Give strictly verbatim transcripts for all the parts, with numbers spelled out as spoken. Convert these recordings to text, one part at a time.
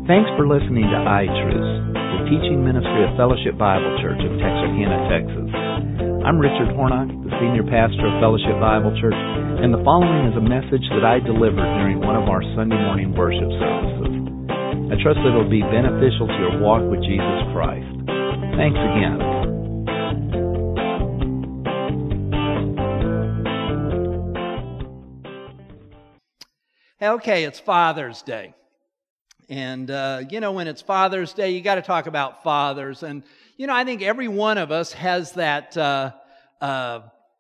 Thanks for listening to iTruths, the teaching ministry of Fellowship Bible Church of Texarkana, Texas. I'm Richard Hornock, the senior pastor of Fellowship Bible Church, and the following is a message that I delivered during one of our Sunday morning worship services. I trust that it will be beneficial to your walk with Jesus Christ. Thanks again. Okay, it's Father's Day. And, uh, you know, when it's Father's Day, you got to talk about fathers. And, you know, I think every one of us has that uh, uh,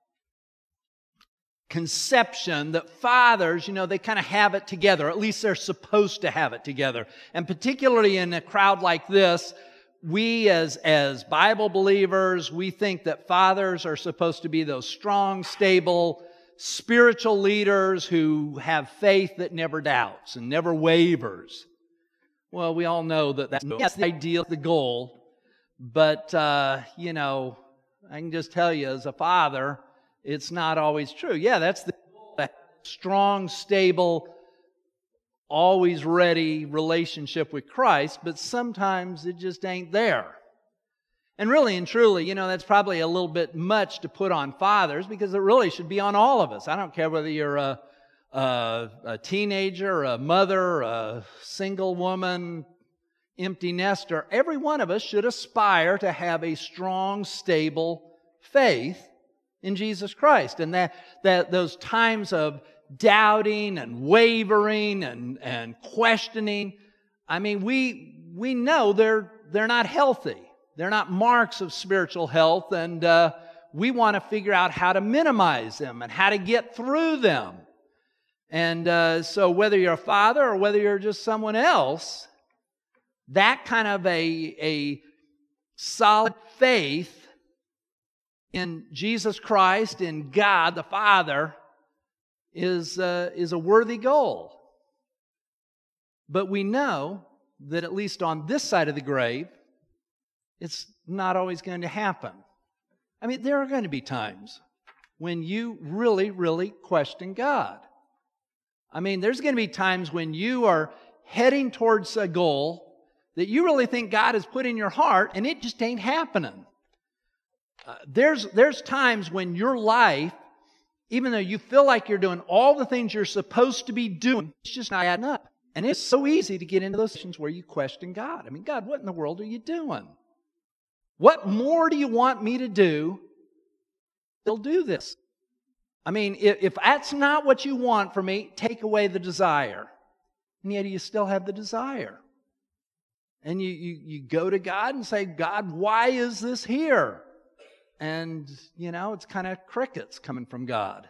conception that fathers, you know, they kind of have it together. At least they're supposed to have it together. And particularly in a crowd like this, we as, as Bible believers, we think that fathers are supposed to be those strong, stable, spiritual leaders who have faith that never doubts and never wavers. Well, we all know that that's, that's the ideal, the goal. But, uh, you know, I can just tell you as a father, it's not always true. Yeah, that's the goal, that strong, stable, always ready relationship with Christ, but sometimes it just ain't there. And really and truly, you know, that's probably a little bit much to put on fathers because it really should be on all of us. I don't care whether you're a Uh, a teenager, a mother, a single woman, empty nester. Every one of us should aspire to have a strong, stable faith in Jesus Christ. And that, that those times of doubting and wavering and, and questioning, I mean, we, we know they're, they're not healthy. They're not marks of spiritual health. And uh, we want to figure out how to minimize them and how to get through them. And uh, so whether you're a father or whether you're just someone else, that kind of a, a solid faith in Jesus Christ, in God the Father, is, uh, is a worthy goal. But we know that at least on this side of the grave, it's not always going to happen. I mean, there are going to be times when you really, really question God. I mean, there's going to be times when you are heading towards a goal that you really think God has put in your heart, and it just ain't happening. Uh, there's, there's times when your life, even though you feel like you're doing all the things you're supposed to be doing, it's just not adding up. And it's so easy to get into those situations where you question God. I mean, God, what in the world are you doing? What more do you want me to do? They'll do this. I mean, if, if that's not what you want for me, take away the desire. And yet you still have the desire. And you, you, you go to God and say, God, why is this here? And, you know, it's kind of crickets coming from God.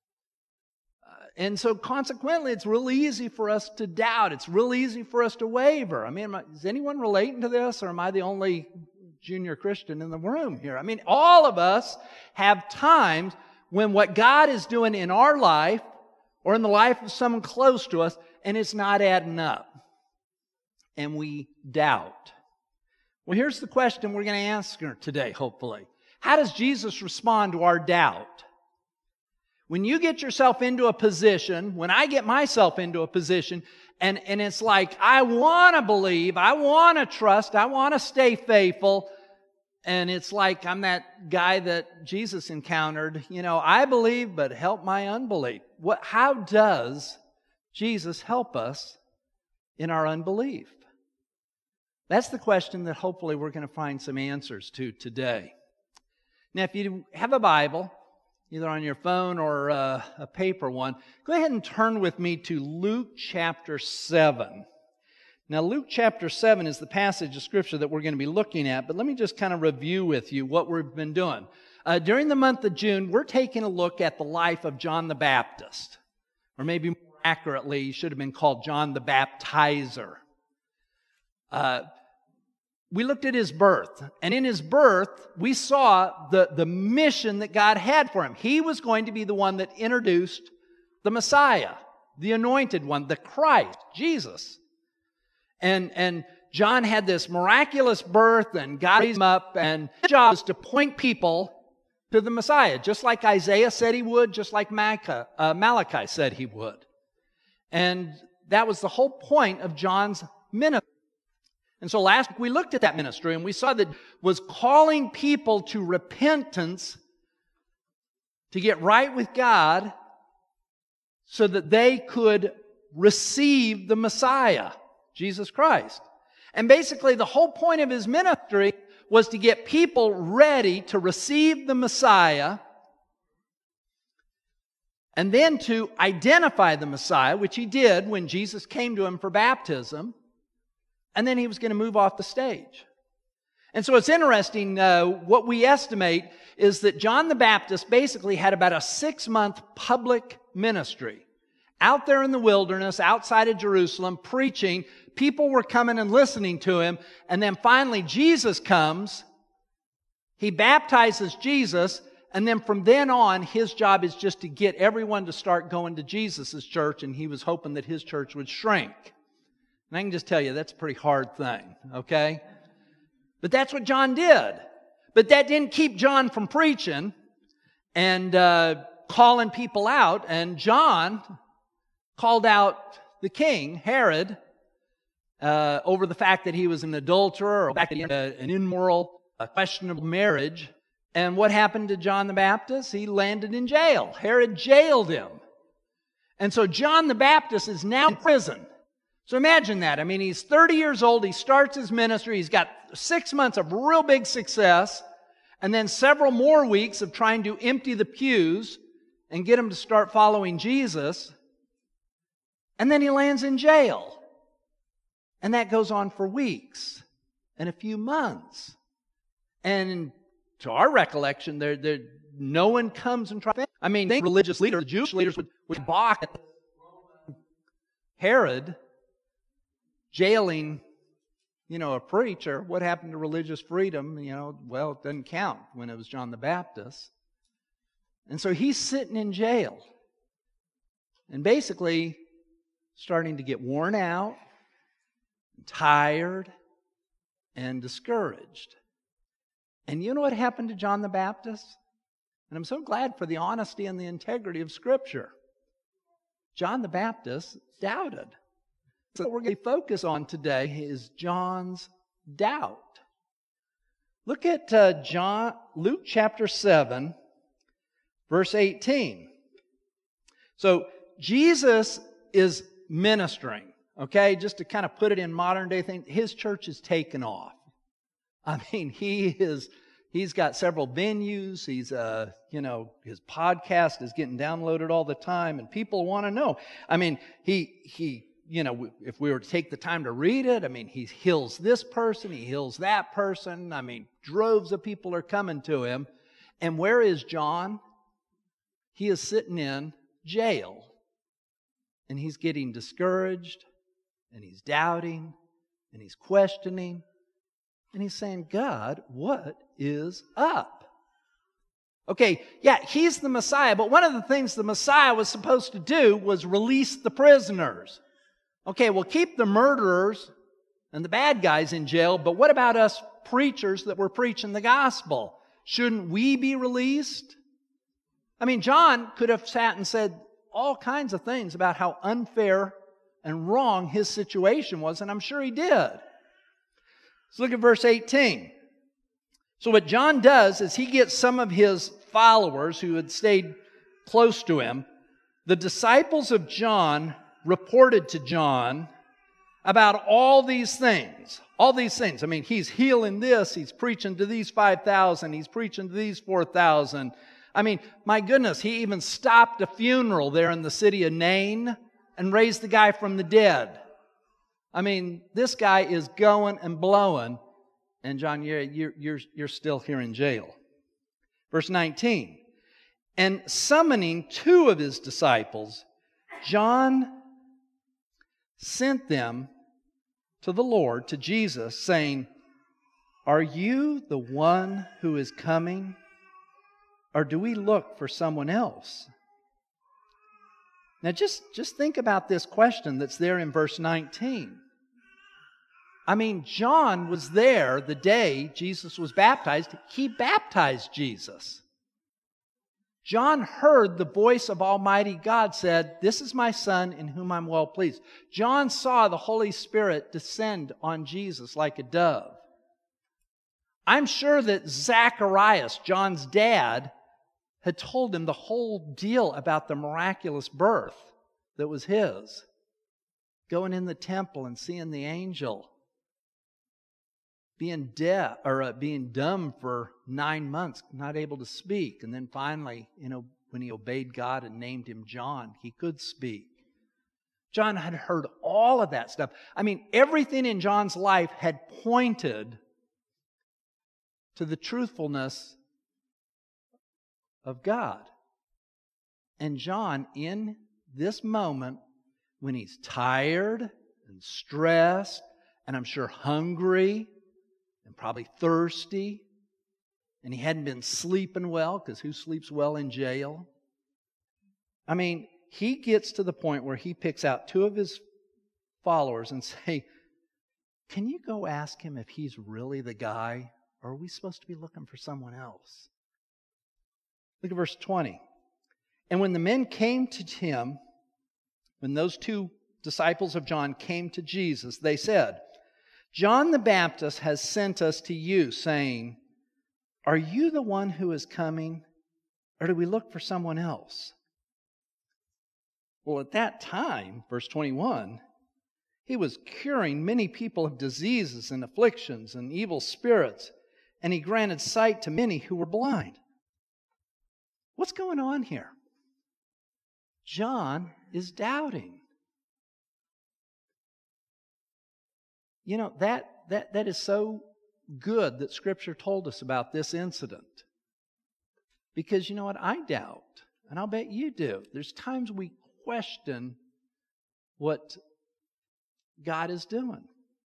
Uh, and so consequently, it's real easy for us to doubt. It's real easy for us to waver. I mean, am I, is anyone relating to this, or am I the only junior Christian in the room here? I mean, all of us have times when what God is doing in our life or in the life of someone close to us, and it's not adding up. And we doubt. Well, here's the question we're going to answer today, hopefully. How does Jesus respond to our doubt? When you get yourself into a position, when I get myself into a position, and, and it's like, I want to believe, I want to trust, I want to stay faithful, and it's like I'm that guy that Jesus encountered. You know, I believe, but help my unbelief. What? How does Jesus help us in our unbelief? That's the question that hopefully we're going to find some answers to today. Now, if you have a Bible, either on your phone or uh, a paper one, go ahead and turn with me to Luke chapter seven. Now, Luke chapter seven is the passage of Scripture that we're going to be looking at, but let me just kind of review with you what we've been doing. Uh, during the month of June, we're taking a look at the life of John the Baptist, or maybe more accurately, he should have been called John the Baptizer. Uh, we looked at his birth, and in his birth, we saw the, the mission that God had for him. He was going to be the one that introduced the Messiah, the anointed one, the Christ, Jesus. And, and John had this miraculous birth, and God raised him up, and his job was to point people to the Messiah, just like Isaiah said he would, just like Malachi, uh, Malachi said he would. And that was the whole point of John's ministry. And so last week we looked at that ministry and we saw that it was calling people to repentance, to get right with God, so that they could receive the Messiah, Jesus Christ. And basically the whole point of his ministry was to get people ready to receive the Messiah, and then to identify the Messiah, which he did when Jesus came to him for baptism, and then he was going to move off the stage. And so it's interesting, uh, what we estimate is that John the Baptist basically had about a six-month public ministry. Out there in the wilderness, outside of Jerusalem, preaching. People were coming and listening to him. And then finally Jesus comes. He baptizes Jesus. And then from then on, his job is just to get everyone to start going to Jesus' church. And he was hoping that his church would shrink. And I can just tell you, that's a pretty hard thing, okay? But that's what John did. But that didn't keep John from preaching and uh, calling people out. And John called out the king, Herod, uh, over the fact that he was an adulterer, or the fact that he had a, an immoral, a questionable marriage. And what happened to John the Baptist? He landed in jail. Herod jailed him. And so John the Baptist is now in prison. So imagine that. I mean, he's thirty years old. He starts his ministry. He's got six months of real big success, and then several more weeks of trying to empty the pews and get them to start following Jesus. And then he lands in jail. And that goes on for weeks and a few months. And to our recollection, there, there, no one comes and tries. I mean, the religious leaders, the Jewish leaders would, would balk at Herod jailing, you know, a preacher. What happened to religious freedom? You know, well, it doesn't count when it was John the Baptist. And so he's sitting in jail. And basically starting to get worn out, tired, and discouraged. And you know what happened to John the Baptist? And I'm so glad for the honesty and the integrity of Scripture. John the Baptist doubted. So what we're going to focus on today is John's doubt. Look at uh, John, Luke chapter seven, verse eighteen. So Jesus is ministering, okay? Just to kind of put it in modern day thing, his church is taken off. I mean, he is, he's got several venues. He's, uh, you know, his podcast is getting downloaded all the time, and people want to know. I mean, he, he, you know, if we were to take the time to read it, I mean, he heals this person, he heals that person. I mean, droves of people are coming to him. And where is John? He is sitting in jail. And he's getting discouraged, and he's doubting, and he's questioning, and he's saying, God, what is up? Okay, yeah, he's the Messiah, but one of the things the Messiah was supposed to do was release the prisoners. Okay, well, keep the murderers and the bad guys in jail, but what about us preachers that were preaching the gospel? Shouldn't we be released? I mean, John could have sat and said all kinds of things about how unfair and wrong his situation was, and I'm sure he did. Let's look at verse eighteen. So what John does is he gets some of his followers who had stayed close to him. The disciples of John reported to John about all these things. All these things. I mean, he's healing this, he's preaching to these five thousand, he's preaching to these four thousand. I mean, my goodness, he even stopped a funeral there in the city of Nain and raised the guy from the dead. I mean, this guy is going and blowing, and John, you're, you're, you're still here in jail. Verse nineteen, and summoning two of his disciples, John sent them to the Lord, to Jesus, saying, "Are you the one who is coming, or do we look for someone else?" Now just, just think about this question that's there in verse nineteen. I mean, John was there the day Jesus was baptized. He baptized Jesus. John heard the voice of Almighty God said, "This is my Son in whom I'm well pleased." John saw the Holy Spirit descend on Jesus like a dove. I'm sure that Zacharias, John's dad, had told him the whole deal about the miraculous birth that was his. Going in the temple and seeing the angel. Being deaf or uh, being dumb for nine months, not able to speak. And then finally, you know, when he obeyed God and named him John, he could speak. John had heard all of that stuff. I mean, everything in John's life had pointed to the truthfulness of God. And John, in this moment, when he's tired and stressed, and I'm sure hungry, and probably thirsty, and he hadn't been sleeping well, because who sleeps well in jail? I mean, he gets to the point where he picks out two of his followers and say, "Can you go ask him if he's really the guy, or are we supposed to be looking for someone else?" Look at verse twenty. "And when the men came to him, when those two disciples of John came to Jesus, they said, 'John the Baptist has sent us to you, saying, "Are you the one who is coming, or do we look for someone else?"' Well, at that time, verse twenty-one, he was curing many people of diseases and afflictions and evil spirits, and he granted sight to many who were blind. What's going on here? John is doubting. You know, that, that, that is so good that Scripture told us about this incident. Because you know what? I doubt, and I'll bet you do. There's times we question what God is doing.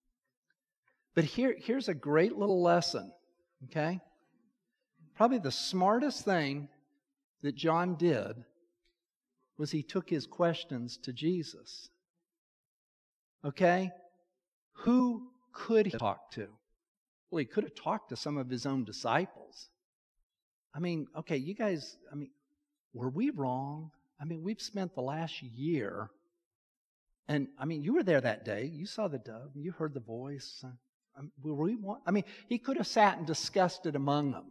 But here, here's a great little lesson, okay? Probably the smartest thing that John did was he took his questions to Jesus. Okay? Who could he talk to? Well, he could have talked to some of his own disciples. I mean, okay, you guys, I mean, were we wrong? I mean, we've spent the last year, and I mean, you were there that day. You saw the dove. You heard the voice. Um, were we? I mean, he could have sat and discussed it among them.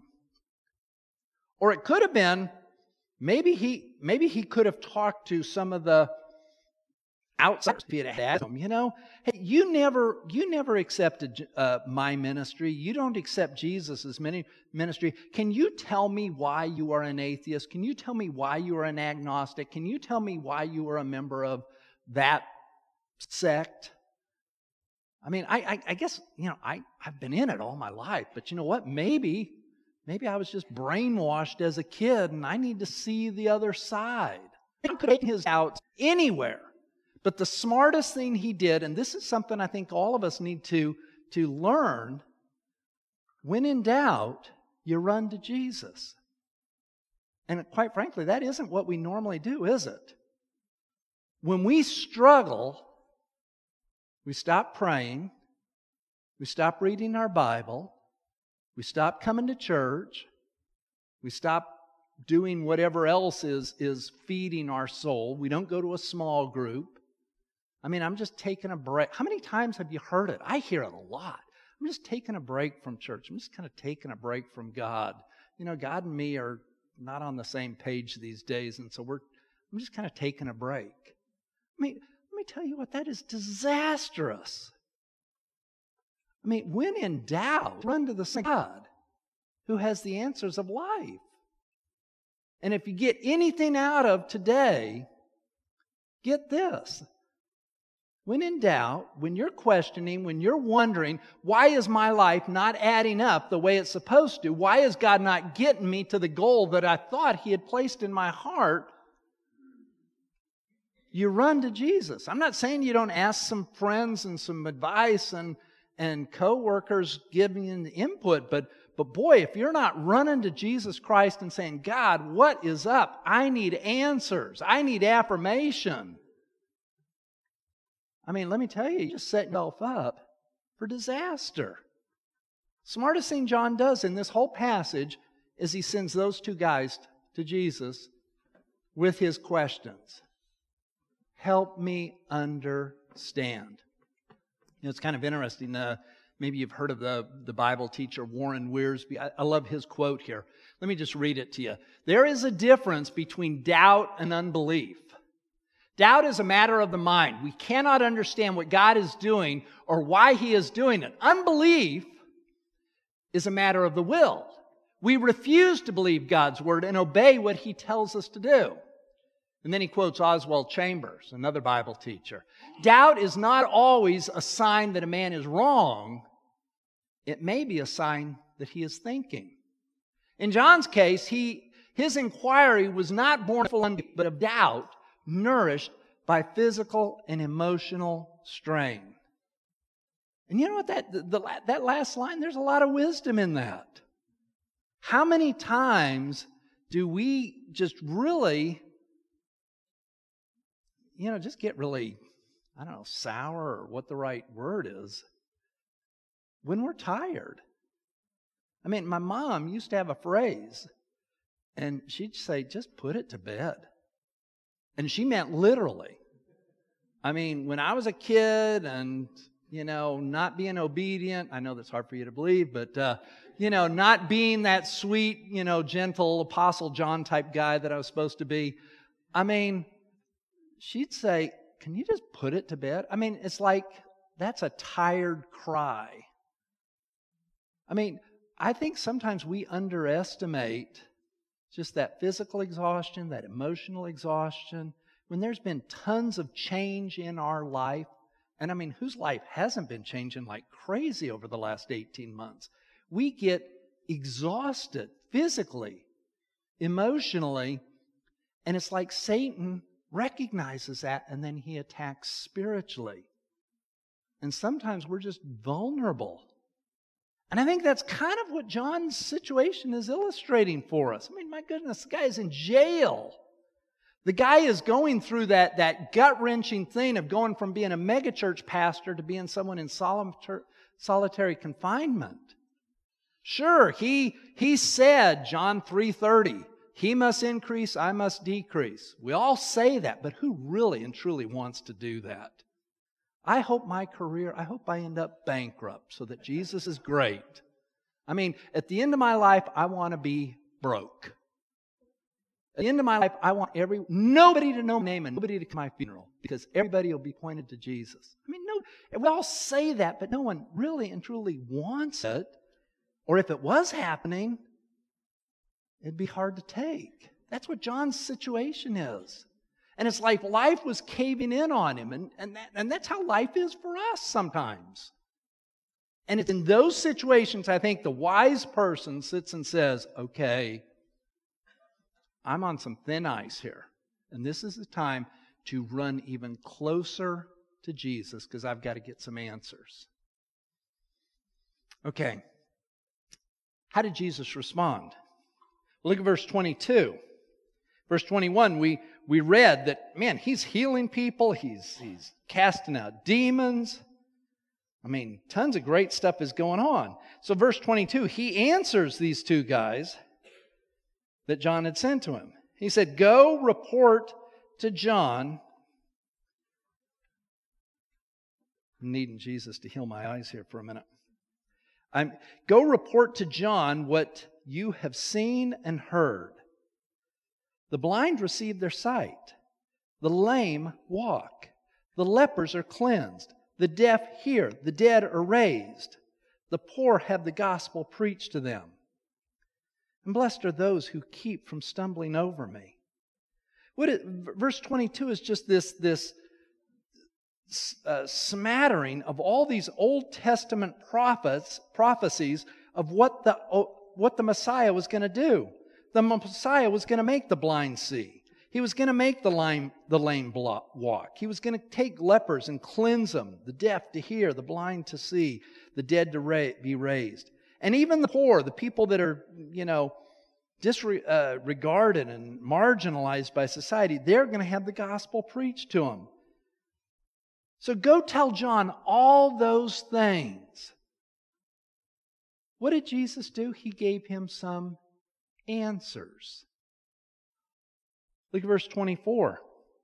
Or it could have been, maybe he, maybe he could have talked to some of the outsiders if he had had them, you know. Hey, you never, you never accepted uh, my ministry. You don't accept Jesus' ministry. Can you tell me why you are an atheist? Can you tell me why you are an agnostic? Can you tell me why you are a member of that sect? I mean, I, I, I guess, you know, I, I've been in it all my life, but you know what? Maybe, maybe I was just brainwashed as a kid and I need to see the other side. He could take his doubts anywhere. But the smartest thing he did, and this is something I think all of us need to, to learn, when in doubt, you run to Jesus. And quite frankly, that isn't what we normally do, is it? When we struggle, we stop praying, we stop reading our Bible, we stop coming to church, we stop doing whatever else is, is feeding our soul. We don't go to a small group. I mean, I'm just taking a break. How many times have you heard it? I hear it a lot. I'm just taking a break from church. I'm just kind of taking a break from God. You know, God and me are not on the same page these days, and so we're I'm just kind of taking a break. I mean, let me tell you what, that is disastrous. I mean, when in doubt, run to the same God who has the answers of life. And if you get anything out of today, get this. When in doubt, when you're questioning, when you're wondering, why is my life not adding up the way it's supposed to? Why is God not getting me to the goal that I thought He had placed in my heart? You run to Jesus. I'm not saying you don't ask some friends and some advice and, and co-workers giving you input, but, but boy, if you're not running to Jesus Christ and saying, God, what is up? I need answers. I need affirmation. I mean, let me tell you, you just set yourself up for disaster. Smartest thing John does in this whole passage is he sends those two guys to Jesus with his questions. Help me understand. You know, it's kind of interesting. Uh, maybe you've heard of the, the Bible teacher Warren Wiersbe. I, I love his quote here. Let me just read it to you. There is a difference between doubt and unbelief. Doubt is a matter of the mind. We cannot understand what God is doing or why he is doing it. Unbelief is a matter of the will. We refuse to believe God's word and obey what he tells us to do. And then he quotes Oswald Chambers, another Bible teacher. Doubt is not always a sign that a man is wrong. It may be a sign that he is thinking. In John's case, he, his inquiry was not born of unbelief, but of doubt, nourished by physical and emotional strain. And you know what? That, the, the, that last line, there's a lot of wisdom in that. How many times do we just really, you know, just get really, I don't know, sour or what the right word is, when we're tired? I mean, my mom used to have a phrase, and she'd say, just put it to bed. And she meant literally. I mean, when I was a kid and, you know, not being obedient, I know that's hard for you to believe, but, uh, you know, not being that sweet, you know, gentle Apostle John type guy that I was supposed to be, I mean, she'd say, can you just put it to bed? I mean, it's like, that's a tired cry. I mean, I think sometimes we underestimate just that physical exhaustion, that emotional exhaustion, when there's been tons of change in our life. And I mean, whose life hasn't been changing like crazy over the last eighteen months? We get exhausted physically, emotionally, and it's like Satan recognizes that and then he attacks spiritually. And sometimes we're just vulnerable. And I think that's kind of what John's situation is illustrating for us. I mean, my goodness, the guy is in jail. The guy is going through that, that gut-wrenching thing of going from being a megachurch pastor to being someone in solitary confinement. Sure, he, he said, John three thirty, he must increase, I must decrease. We all say that, but who really and truly wants to do that? I hope my career, I hope I end up bankrupt so that Jesus is great. I mean, at the end of my life, I want to be broke. At the end of my life, I want every nobody to know my name and nobody to come to my funeral because everybody will be pointed to Jesus. I mean, no, we all say that, but no one really and truly wants it. Or if it was happening, it'd be hard to take. That's what John's situation is. And it's like life was caving in on him. And, and, that, and that's how life is for us sometimes. And it's in those situations, I think, the wise person sits and says, okay, I'm on some thin ice here. And this is the time to run even closer to Jesus because I've got to get some answers. Okay. How did Jesus respond? Look at verse twenty-two. Verse twenty-one, we, we read that, man, he's healing people. He's, he's casting out demons. I mean, tons of great stuff is going on. So verse twenty-two, he answers these two guys that John had sent to him. He said, go report to John. I'm needing Jesus to heal my eyes here for a minute. I'm, go report to John what you have seen and heard. The blind receive their sight. The lame walk. The lepers are cleansed. The deaf hear. The dead are raised. The poor have the gospel preached to them. And blessed are those who keep from stumbling over me. What it, verse twenty-two is just this, this uh, smattering of all these Old Testament prophets, prophecies of what the, what the Messiah was going to do. The Messiah was going to make the blind see. He was going to make the lame, the lame walk. He was going to take lepers and cleanse them, the deaf to hear, the blind to see, the dead to ra- be raised. And even the poor, the people that are, you know, disregarded and marginalized by society, they're going to have the gospel preached to them. So go tell John all those things. What did Jesus do? He gave him some answers. Look at verse twenty-four.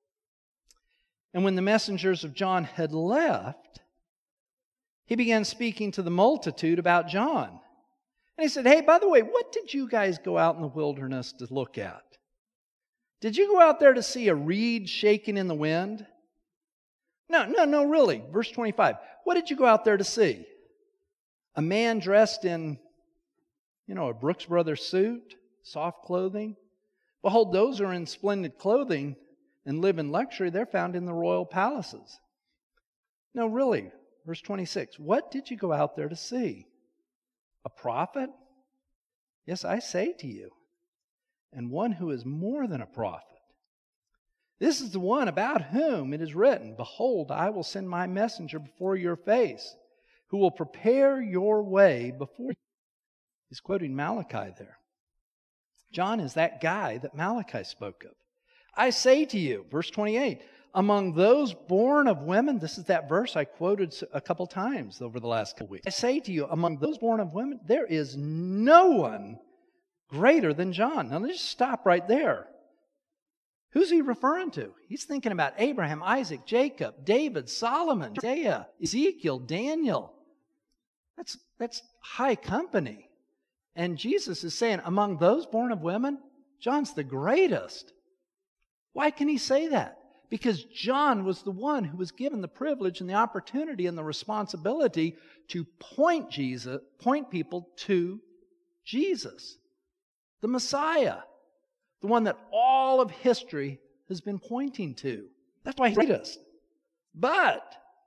And when the messengers of John had left, he began speaking to the multitude about John. And he said, hey, by the way, what did you guys go out in the wilderness to look at? Did you go out there to see a reed shaking in the wind? No, no, no, really. Verse twenty-five. What did you go out there to see? A man dressed in, you know, a Brooks Brothers suit, soft clothing? Behold, those who are in splendid clothing and live in luxury, they're found in the royal palaces. No, really. Verse twenty-six. What did you go out there to see? A prophet? Yes, I say to you, and one who is more than a prophet. This is the one about whom it is written, behold, I will send my messenger before your face, who will prepare your way before you. He's quoting Malachi there. John is that guy that Malachi spoke of. I say to you, verse twenty-eight, among those born of women, this is that verse I quoted a couple times over the last couple weeks. I say to you, among those born of women, there is no one greater than John. Now let's just stop right there. Who's he referring to? He's thinking about Abraham, Isaac, Jacob, David, Solomon, Isaiah, Ezekiel, Daniel. That's, that's high company. And Jesus is saying, among those born of women, John's the greatest. Why can he say that? Because John was the one who was given the privilege and the opportunity and the responsibility to point Jesus, point people to Jesus, the Messiah, the one that all of history has been pointing to. That's why he's the greatest. But,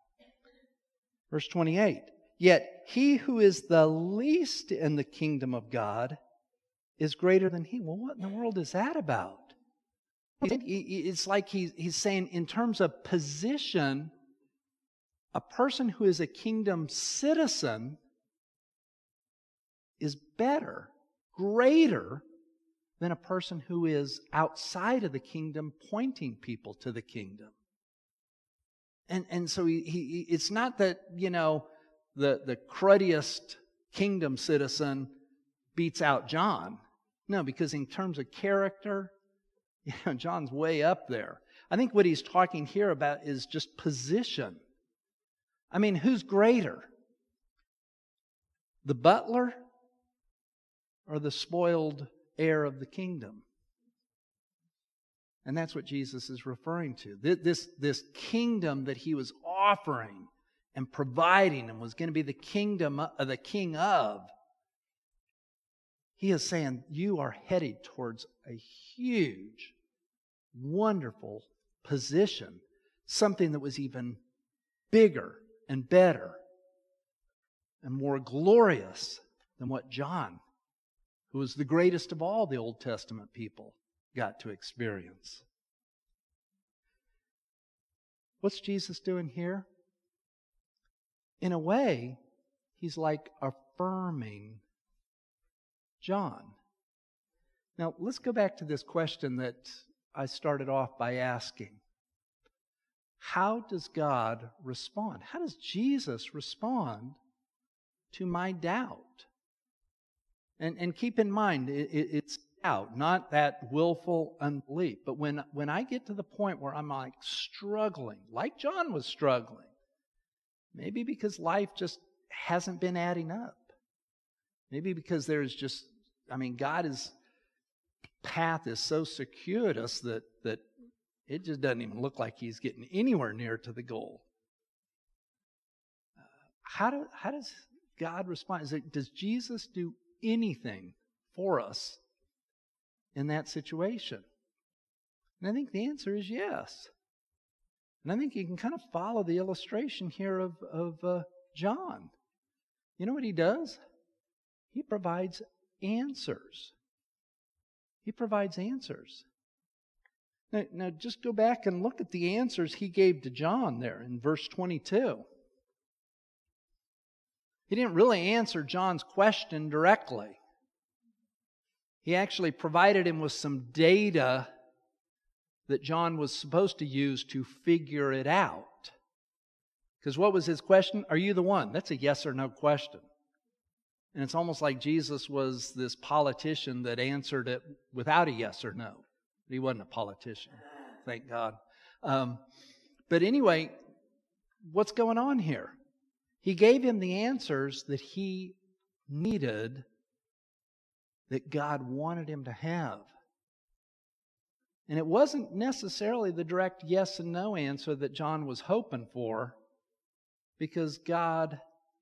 verse twenty-eight, yet he who is the least in the kingdom of God is greater than he. Well, what in the world is that about? It's like he's, he's saying in terms of position, a person who is a kingdom citizen is better, greater than a person who is outside of the kingdom pointing people to the kingdom. And, and so he, he, it's not that, you know, the, the cruddiest kingdom citizen beats out John. No, because in terms of character, you know, John's way up there. I think what he's talking here about is just position. I mean, who's greater? The butler or the spoiled heir of the kingdom? And that's what Jesus is referring to. This, this kingdom that he was offering and providing and was going to be the kingdom of the king of. He is saying you are headed towards a huge, wonderful position, something that was even bigger and better and more glorious than what John, who was the greatest of all the Old Testament people, got to experience. What's Jesus doing here? In a way, he's like affirming John. Now, let's go back to this question that I started off by asking. How does God respond? How does Jesus respond to my doubt? And, and keep in mind, it, it, it's doubt, not that willful unbelief. But when, when I get to the point where I'm like struggling, like John was struggling, maybe because life just hasn't been adding up. Maybe because there's just, I mean, God's path is so circuitous that, that it just doesn't even look like he's getting anywhere near to the goal. Uh, how, do, how does God respond? Is it, does Jesus do anything for us in that situation? And I think the answer is yes. And I think you can kind of follow the illustration here of, of uh, John. You know what he does? He provides answers. He provides answers. Now, now just go back and look at the answers he gave to John there in verse twenty-two. He didn't really answer John's question directly. He actually provided him with some data that John was supposed to use to figure it out. Because what was his question? Are you the one? That's a yes or no question. And it's almost like Jesus was this politician that answered it without a yes or no. But he wasn't a politician, thank God. Um, but anyway, what's going on here? He gave him the answers that he needed, that God wanted him to have. And it wasn't necessarily the direct yes and no answer that John was hoping for, because God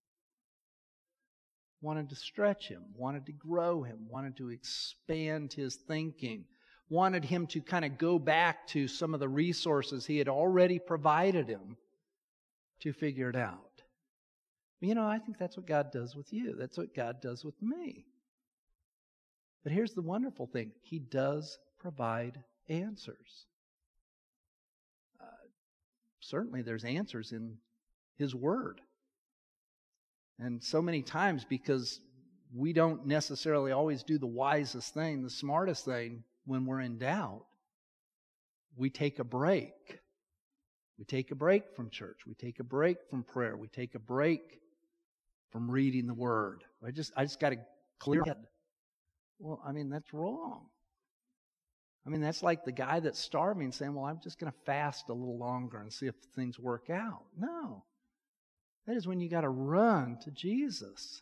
wanted to stretch him, wanted to grow him, wanted to expand his thinking, wanted him to kind of go back to some of the resources he had already provided him to figure it out. You know, I think that's what God does with you. That's what God does with me. But here's the wonderful thing. He does provide answers. Uh, certainly there's answers in His Word. And so many times, because we don't necessarily always do the wisest thing, the smartest thing, when we're in doubt, we take a break. We take a break from church. We take a break from prayer. We take a break from reading the Word. I just, I just got to clear head. Well, I mean, that's wrong. I mean, that's like the guy that's starving saying, well, I'm just going to fast a little longer and see if things work out. No. That is when you got to run to Jesus.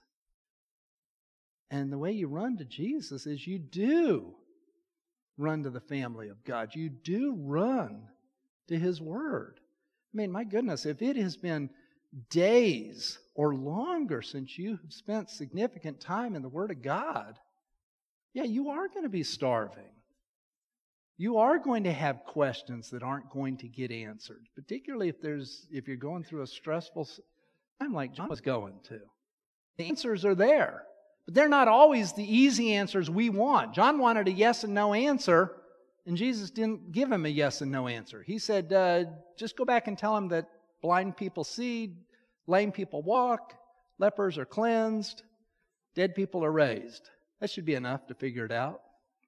And the way you run to Jesus is you do run to the family of God. You do run to His Word. I mean, my goodness, if it has been days or longer since you have spent significant time in the Word of God, yeah, you are going to be starving. You are going to have questions that aren't going to get answered, particularly if there's if you're going through a stressful time like John was going to. The answers are there, but they're not always the easy answers we want. John wanted a yes and no answer, and Jesus didn't give him a yes and no answer. He said, uh, just go back and tell him that blind people see, lame people walk, lepers are cleansed, dead people are raised. That should be enough to figure it out.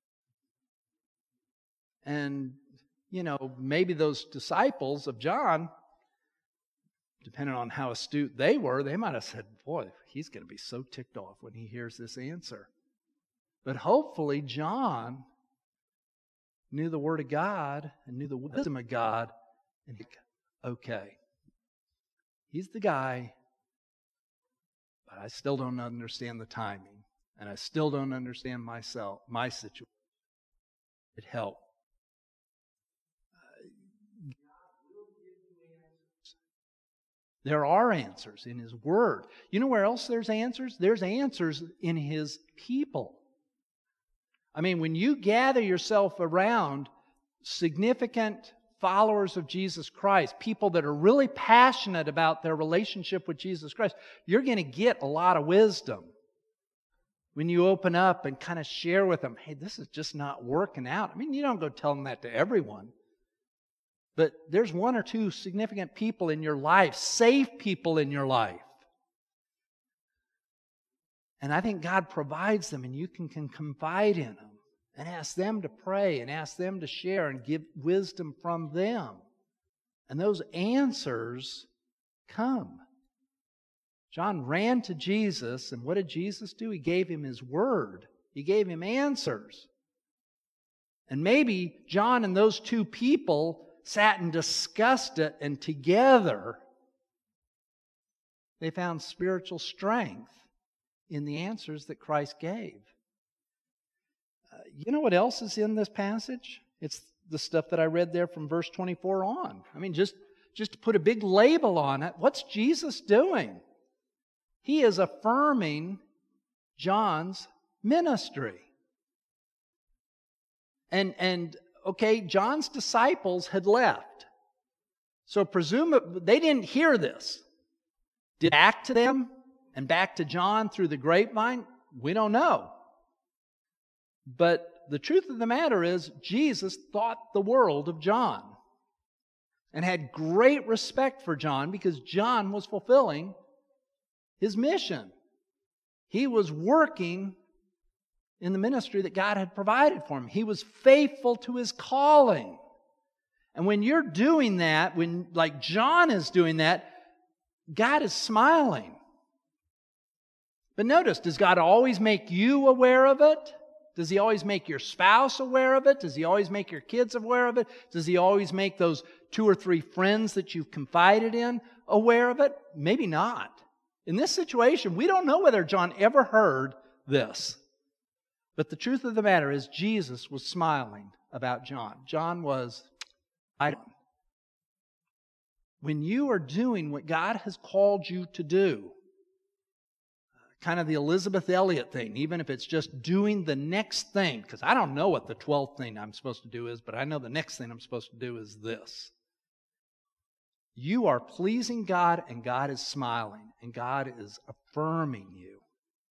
And, you know, maybe those disciples of John, depending on how astute they were, they might have said, boy, he's going to be so ticked off when he hears this answer. But hopefully John knew the Word of God and knew the wisdom of God. And he, okay, he's the guy, but I still don't understand the timing. And I still don't understand myself, my situation. It helped. There are answers in His Word. You know where else there's answers? There's answers in His people. I mean, when you gather yourself around significant followers of Jesus Christ, people that are really passionate about their relationship with Jesus Christ, you're going to get a lot of wisdom. When you open up and kind of share with them, hey, this is just not working out. I mean, you don't go tell them that to everyone. But there's one or two significant people in your life, safe people in your life. And I think God provides them, and you can, can confide in them and ask them to pray and ask them to share and give wisdom from them. And those answers come. John ran to Jesus, and what did Jesus do? He gave him His Word. He gave him answers. And maybe John and those two people sat and discussed it, and together they found spiritual strength in the answers that Christ gave. Uh, you know what else is in this passage? It's the stuff that I read there from verse twenty-four on. I mean, just, just to put a big label on it, what's Jesus doing? He is affirming John's ministry. And, and okay, John's disciples had left. So presumably, they didn't hear this. Did it back to them and back to John through the grapevine? We don't know. But the truth of the matter is, Jesus thought the world of John and had great respect for John because John was fulfilling his mission. He was working in the ministry that God had provided for him. He was faithful to his calling. And when you're doing that, when like John is doing that, God is smiling. But notice, does God always make you aware of it? Does He always make your spouse aware of it? Does He always make your kids aware of it? Does He always make those two or three friends that you've confided in aware of it? Maybe not. In this situation, we don't know whether John ever heard this. But the truth of the matter is, Jesus was smiling about John. John was, I don't. When you are doing what God has called you to do, kind of the Elizabeth Elliot thing, even if it's just doing the next thing, because I don't know what the twelfth thing I'm supposed to do is, but I know the next thing I'm supposed to do is this. You are pleasing God, and God is smiling, and God is affirming you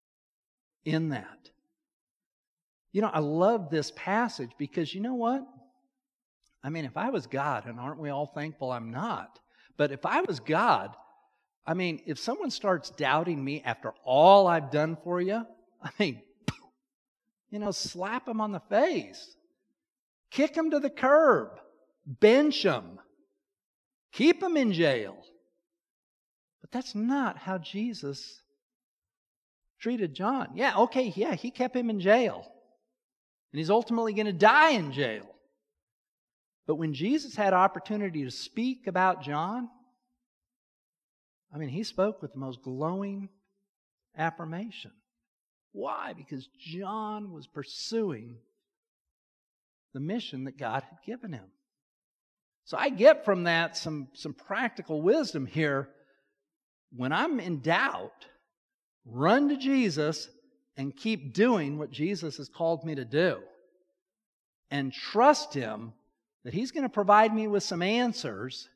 in that. You know, I love this passage because you know what? I mean, if I was God, and aren't we all thankful I'm not? But if I was God, I mean, if someone starts doubting me after all I've done for you, I mean, you know, slap them on the face. Kick them to the curb. Bench them. Keep them in jail. But that's not how Jesus treated John. Yeah, okay, yeah, He kept him in jail. And he's ultimately going to die in jail. But when Jesus had opportunity to speak about John, I mean, He spoke with the most glowing affirmation. Why? Because John was pursuing the mission that God had given him. So I get from that some, some practical wisdom here. When I'm in doubt, run to Jesus and keep doing what Jesus has called me to do. And trust Him that He's going to provide me with some answers,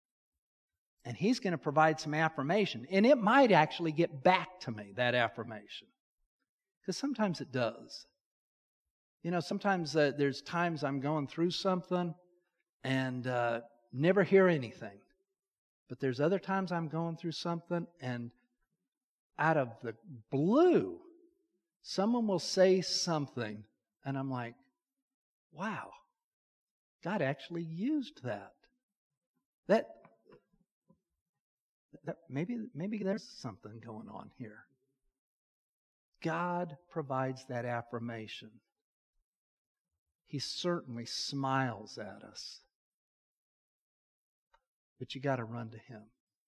and He's going to provide some affirmation. And it might actually get back to me, that affirmation. Because sometimes it does. You know, sometimes uh, there's times I'm going through something and uh, never hear anything. But there's other times I'm going through something and out of the blue, someone will say something and I'm like, wow, God actually used that. That, that maybe, maybe there's something going on here. God provides that affirmation. He certainly smiles at us. But you got to run to Him.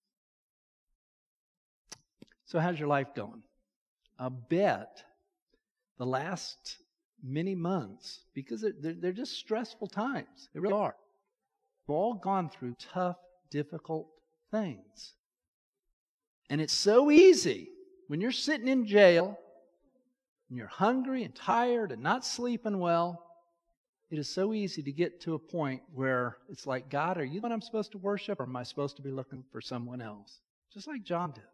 So how's your life going? I bet the last many months, because they're, they're just stressful times. They really are. We've all gone through tough, difficult things. And it's so easy when you're sitting in jail and you're hungry and tired and not sleeping well. It is so easy to get to a point where it's like, God, are you the one I'm supposed to worship, or am I supposed to be looking for someone else? Just like John did.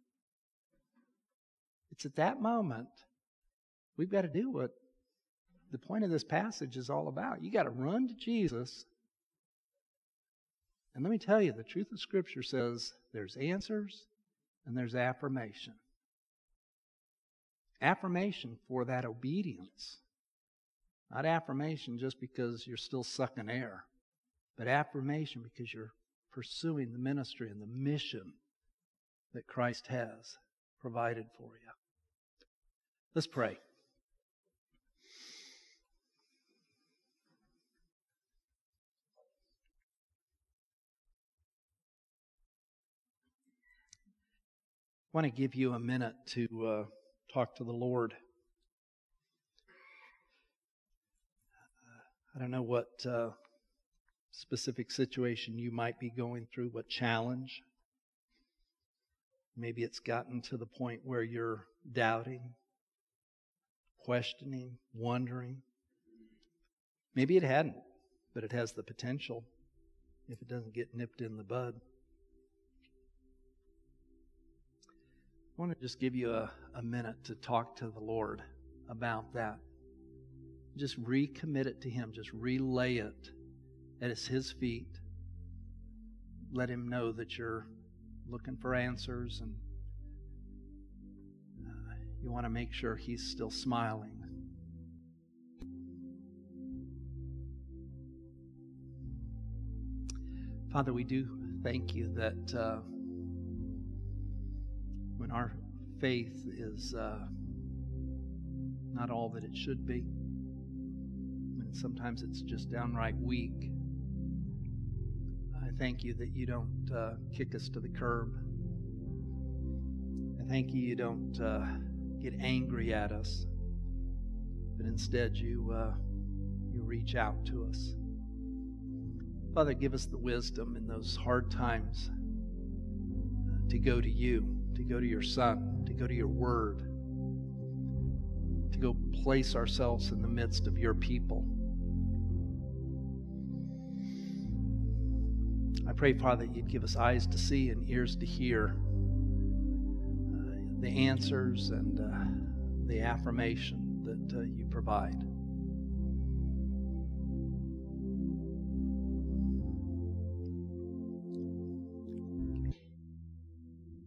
It's at that moment we've got to do what the point of this passage is all about. You got to run to Jesus. And let me tell you, the truth of Scripture says there's answers and there's affirmation. Affirmation for that obedience. Not affirmation just because you're still sucking air, but affirmation because you're pursuing the ministry and the mission that Christ has provided for you. Let's pray. I want to give you a minute to uh, talk to the Lord. I don't know what uh, specific situation you might be going through, what challenge. Maybe it's gotten to the point where you're doubting, questioning, wondering. Maybe it hadn't, but it has the potential if it doesn't get nipped in the bud. I want to just give you a, a minute to talk to the Lord about that. Just recommit it to Him. Just relay it at His feet. Let Him know that you're looking for answers and uh, you want to make sure He's still smiling. Father, we do thank You that uh, when our faith is uh, not all that it should be. And sometimes it's just downright weak. I thank you that you don't uh, kick us to the curb. I thank you you don't uh, get angry at us, but instead you uh, you reach out to us. Father, give us the wisdom in those hard times uh, to go to you, to go to your Son, to go to your Word, to go place ourselves in the midst of your people. I pray, Father, that you'd give us eyes to see and ears to hear uh, the answers and uh, the affirmation that uh, you provide.